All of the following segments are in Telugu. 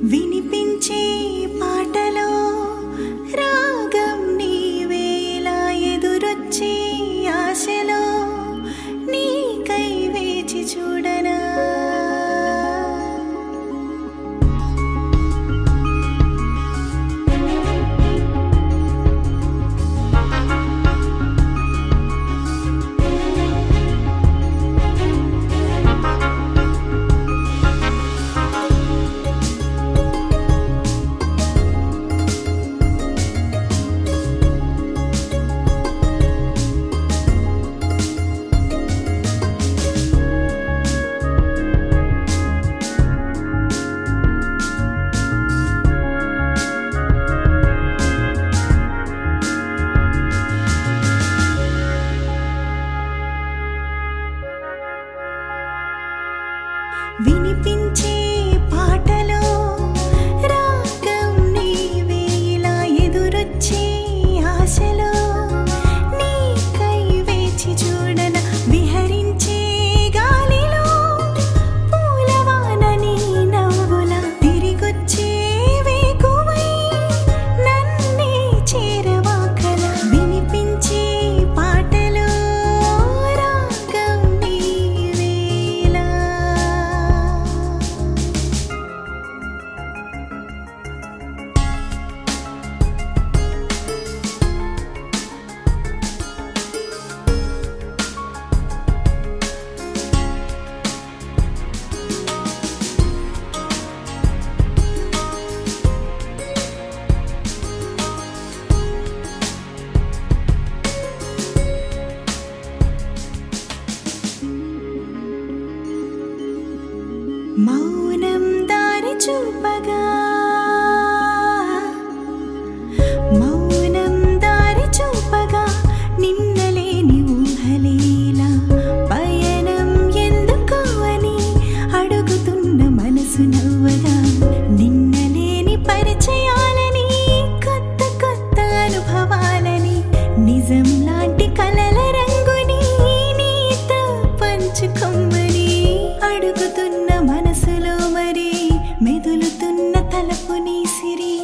వినిపించే పాటలో రాగం నీవేలా ఎదురొచ్చే ఆశలో నీకై వేచి చూడనా వినిపించే పాటలో రాగం నీవేలా ఎదురొచ్చే ఆశలో నీకై వేచి చూడన విహరించే గాలిలో పూలవాన నీ నవ్వుల తిరిగొచ్చే వేకువై నన్నే చేరవాకల వినిపించే పాటలో రాగం నీవేలా మౌనం దారి చూపగా మౌనం దారి చూపగా నిన్నలేని ఊహలేలా పయనం ఎందుకు అని అడుగుతున్న మనసు నవ్వగా నిన్నలేని పరిచయాలని కొత్త కొత్త అనుభవాలని నిజం లాంటి కలల రంగుని నీతో పంచుకొమ్మని అడుగుతున్న మనసులో మరి మెదులుతున్న తలపు నీ సిరి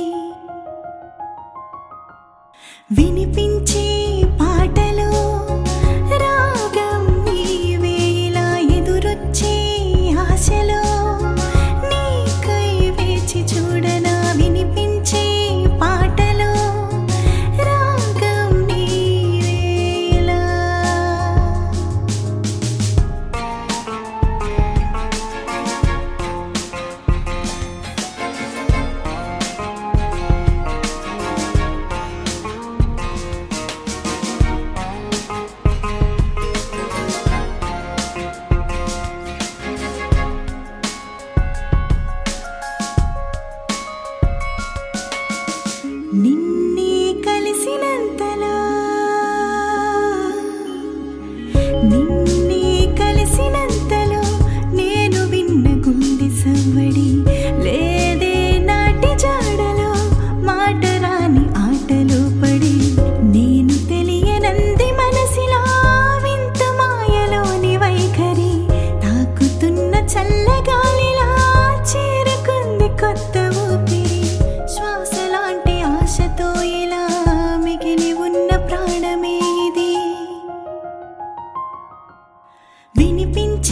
వినిపించే పాటలో రాగం నీవేలా ఎదురొచ్చే ఆశలో నీకై వేచి చూడనా వినిపించే పాటలో రాగం నీవేలా నిన్నే కలిసినంతలో నిన్నే కలిసినంతలో నేను విన్న గుండె సవ్వడి లేదే నాటి జాడలో మాట రాని ఆటలో పడి నేను తెలియనంది మనసిలా వింత మాయలోని వైఖరి తాకుతున్న చల్లగాలిలా చేరుకుంది కొత్త ఊపిరి శ్వాస లాంటి ఆశతో ఇలా మిగిలి ఉన్న ప్రాణమే ఇది వినిపించే